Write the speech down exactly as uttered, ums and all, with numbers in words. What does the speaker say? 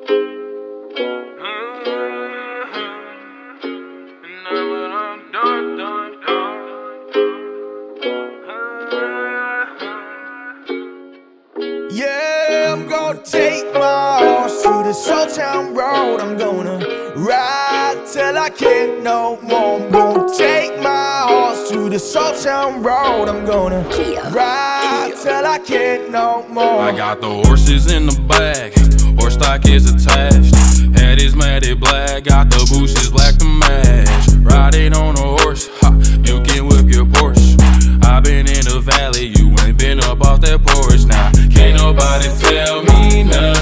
Yeah, I'm gonna take my horse to the Soul Town Road. I'm gonna ride till I can't no more. I'm gonna take my horse to the Soul Town Road. I'm gonna ride till I can't no more. I got the horses in the back, horse stock is attached. Head is matted black, got the bushes black to match. Riding on a horse, ha, you can whip your Porsche. I been in the valley, you ain't been up off that porch. Now, can't nobody tell me nothing.